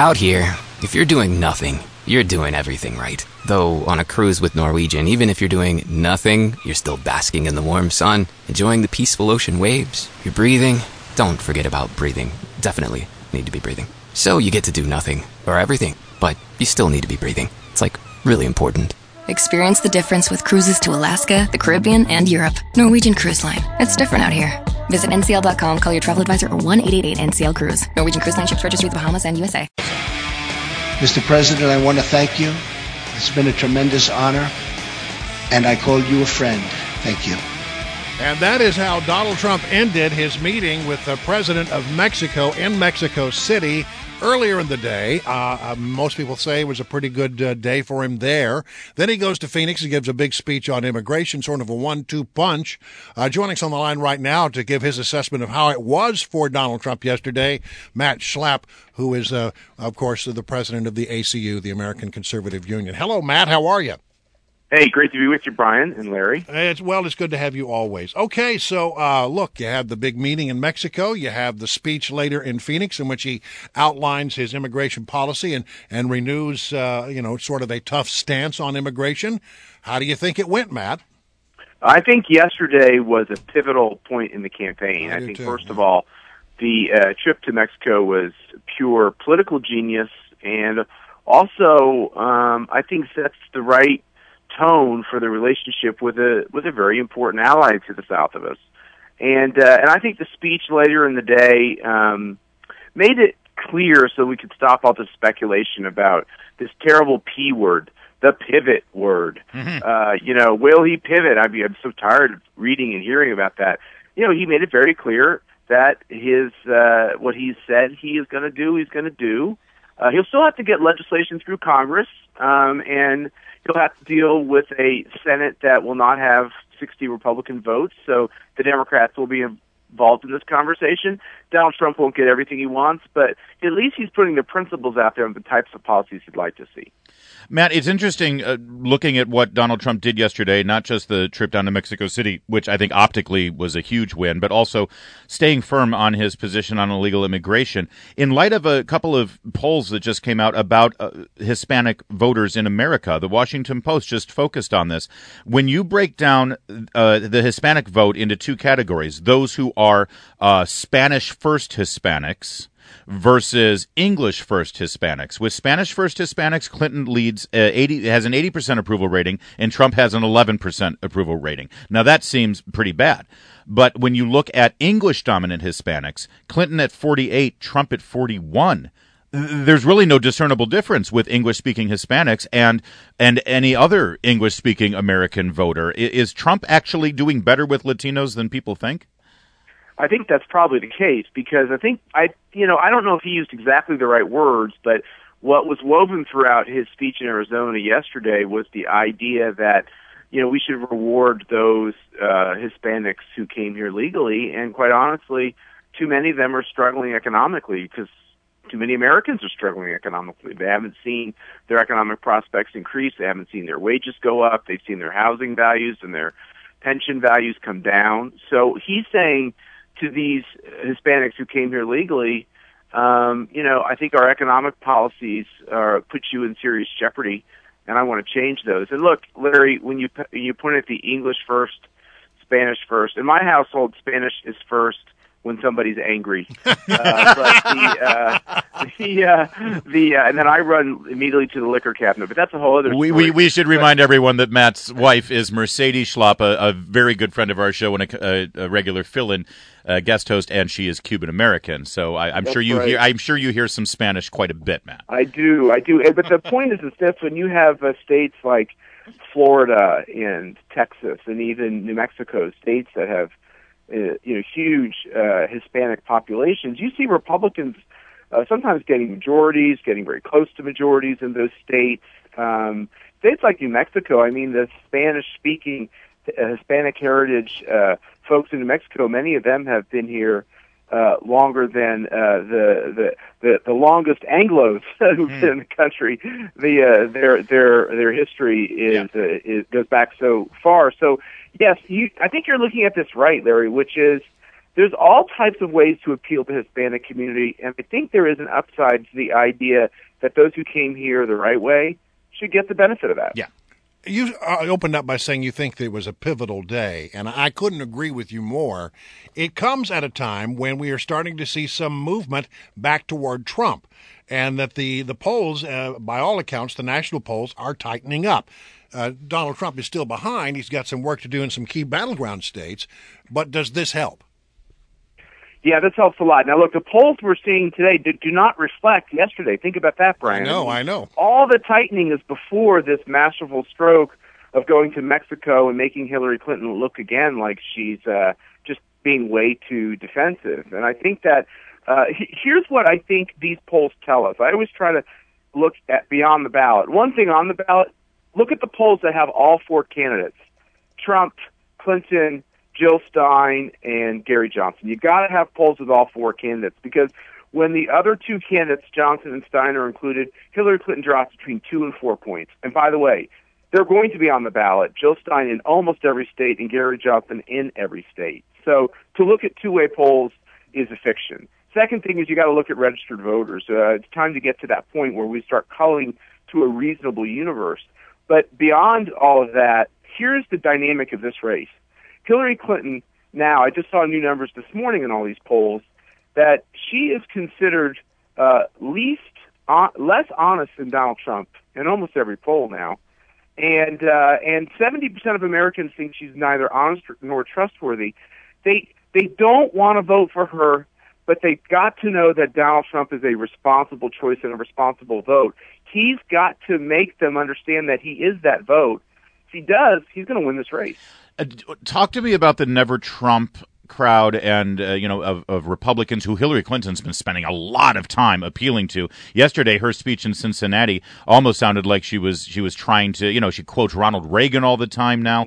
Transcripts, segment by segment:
Out here, if you're doing nothing, you're doing everything right. Though on a cruise with Norwegian, even if you're doing nothing, you're still basking in the warm sun, enjoying the peaceful ocean waves. You're breathing. Don't forget about breathing. Definitely need to be breathing. So you get to do nothing, or everything, but you still need to be breathing. It's like really important. Experience the difference with cruises to Alaska, the Caribbean, and Europe. Norwegian Cruise Line. It's different out here. Visit ncl.com, call your travel advisor, or 1-888-NCL-CRUISE. Norwegian Cruise Line ships registry the Bahamas and USA. Mr. President, I want to thank you. It's been a tremendous honor, and I call you a friend. Thank you. And that is how Donald Trump ended his meeting with the president of Mexico in Mexico City earlier in the day. Most people say it was a pretty good day for him there. Then he goes to Phoenix and gives a big speech on immigration, sort of a 1-2 punch. Joining us on the line right now to give his assessment of how it was for Donald Trump yesterday, Matt Schlapp, who is, of course, the president of the ACU, the American Conservative Union. Hello, Matt. How are you? Hey, great to be with you, Brian and Larry. It's good to have you always. Okay, so look, you have the big meeting in Mexico. You have the speech later in Phoenix in which he outlines his immigration policy and renews, sort of a tough stance on immigration. How do you think it went, Matt? I think yesterday was a pivotal point in the campaign. I think, first of all, the trip to Mexico was pure political genius, and also I think sets the right tone for the relationship with a very important ally to the south of us, and I think the speech later in the day made it clear, so we could stop all the speculation about this terrible P word, the pivot word. Mm-hmm. Will he pivot? I'm so tired of reading and hearing about that. He made it very clear that his what he said he is going to do, he's going to do. He'll still have to get legislation through Congress, and he'll have to deal with a Senate that will not have 60 Republican votes, so the Democrats will be involved in this conversation. Donald Trump won't get everything he wants, but at least he's putting the principles out there of the types of policies he'd like to see. Matt, it's interesting looking at what Donald Trump did yesterday, not just the trip down to Mexico City, which I think optically was a huge win, but also staying firm on his position on illegal immigration. In light of a couple of polls that just came out about Hispanic voters in America, the Washington Post just focused on this. When you break down the Hispanic vote into two categories, those who are Spanish first Hispanics versus English first Hispanics. With Spanish first Hispanics, Clinton leads has an 80% approval rating, and Trump has an 11% approval rating. Now that seems pretty bad. But when you look at English dominant Hispanics, Clinton at 48, Trump at 41. There's really no discernible difference with English-speaking Hispanics and any other English-speaking American voter. Is Trump actually doing better with Latinos than people think? I think that's probably the case, because I don't know if he used exactly the right words, but what was woven throughout his speech in Arizona yesterday was the idea that, we should reward those Hispanics who came here legally, and quite honestly, too many of them are struggling economically because too many Americans are struggling economically. They haven't seen their economic prospects increase. They haven't seen their wages go up. They've seen their housing values and their pension values come down. So he's saying to these Hispanics who came here legally, I think our economic policies put you in serious jeopardy, and I want to change those. And look, Larry, when you point at the English first, Spanish first, in my household, Spanish is first when somebody's angry. And then I run immediately to the liquor cabinet. But that's a whole other story. We should remind everyone that Matt's wife is Mercedes Schlapp, a very good friend of our show and a regular fill-in guest host, and she is Cuban American. So I'm sure you hear some Spanish quite a bit, Matt. I do. But the point is this: when you have states like Florida and Texas and even New Mexico, states that have huge Hispanic populations, you see Republicans sometimes getting majorities, getting very close to majorities in those states. States like New Mexico, the Spanish-speaking Hispanic heritage folks in New Mexico, many of them have been here longer than the longest Anglos who've been in the country. Their history goes back so far. So yes, I think you're looking at this right, Larry, which is there's all types of ways to appeal to the Hispanic community, and I think there is an upside to the idea that those who came here the right way should get the benefit of that. Yeah. You opened up by saying you think it was a pivotal day, and I couldn't agree with you more. It comes at a time when we are starting to see some movement back toward Trump, and that the polls, by all accounts, the national polls, are tightening up. Donald Trump is still behind. He's got some work to do in some key battleground states, but does this help? Yeah, this helps a lot. Now, look, the polls we're seeing today do not reflect yesterday. Think about that, Brian. I know. All the tightening is before this masterful stroke of going to Mexico and making Hillary Clinton look again like she's just being way too defensive. And I think that here's what I think these polls tell us. I always try to look at beyond the ballot. One thing on the ballot, look at the polls that have all four candidates: Trump, Clinton, Jill Stein, and Gary Johnson. You've got to have polls with all four candidates, because when the other two candidates, Johnson and Stein, are included, Hillary Clinton drops between 2 and 4 points. And by the way, they're going to be on the ballot, Jill Stein in almost every state and Gary Johnson in every state. So to look at two-way polls is a fiction. Second thing is you got to look at registered voters. It's time to get to that point where we start culling to a reasonable universe. But beyond all of that, here's the dynamic of this race. Hillary Clinton now, I just saw new numbers this morning in all these polls, that she is considered less honest than Donald Trump in almost every poll now. And 70% of Americans think she's neither honest nor trustworthy. They don't want to vote for her, but they've got to know that Donald Trump is a responsible choice and a responsible vote. He's got to make them understand that he is that vote. If he does, he's going to win this race. Talk to me about the Never Trump crowd and of Republicans who Hillary Clinton's been spending a lot of time appealing to. Yesterday, her speech in Cincinnati almost sounded like she was trying to, she quotes Ronald Reagan all the time now.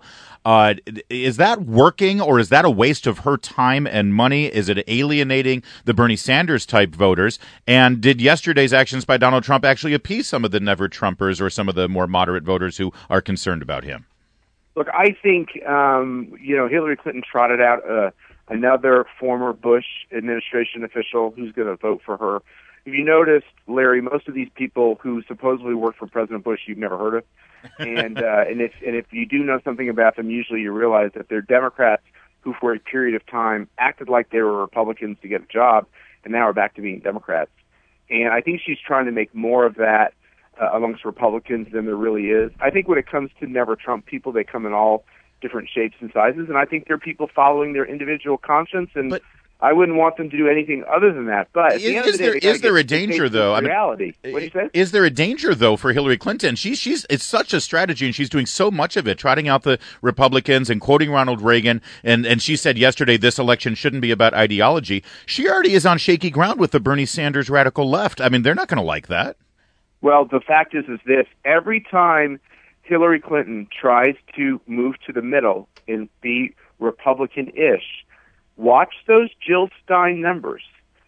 Is that working, or is that a waste of her time and money? Is it alienating the Bernie Sanders type voters? And did yesterday's actions by Donald Trump actually appease some of the Never Trumpers or some of the more moderate voters who are concerned about him? Look, I think, Hillary Clinton trotted out another former Bush administration official who's going to vote for her. If you noticed, Larry, most of these people who supposedly worked for President Bush, you've never heard of. And if you do know something about them, usually you realize that they're Democrats who, for a period of time, acted like they were Republicans to get a job, and now are back to being Democrats. And I think she's trying to make more of that amongst Republicans than there really is. I think when it comes to Never Trump people, they come in all different shapes and sizes, and I think they're people following their individual conscience, and I wouldn't want them to do anything other than that. But at the end of the day, is there a danger, though? Reality. What do you say? Is there a danger, though, for Hillary Clinton? It's such a strategy, and she's doing so much of it, trotting out the Republicans and quoting Ronald Reagan. And she said yesterday this election shouldn't be about ideology. She already is on shaky ground with the Bernie Sanders radical left. I mean, they're not going to like that. Well, the fact is this: every time Hillary Clinton tries to move to the middle and be Republican-ish, watch those Jill Stein numbers.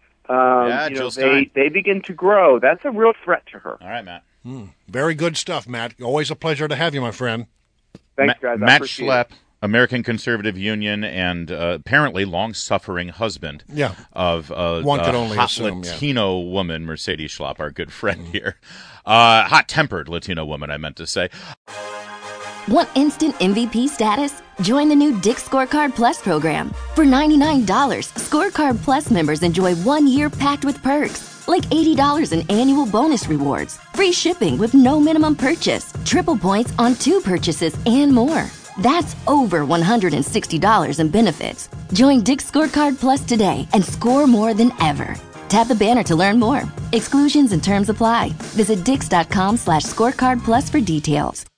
Jill Stein. They begin to grow. That's a real threat to her. All right, Matt. Very good stuff, Matt. Always a pleasure to have you, my friend. Thanks, guys. Matt Schlepp, American Conservative Union, and apparently long-suffering husband of one could only hot assume, Latino woman, Mercedes Schlepp, our good friend here. Hot-tempered Latino woman, I meant to say. Want instant MVP status? Join the new Dick's Scorecard Plus program. For $99, Scorecard Plus members enjoy 1 year packed with perks, like $80 in annual bonus rewards, free shipping with no minimum purchase, triple points on 2 purchases, and more. That's over $160 in benefits. Join Dick's Scorecard Plus today and score more than ever. Tap the banner to learn more. Exclusions and terms apply. Visit Dix.com/scorecard plus for details.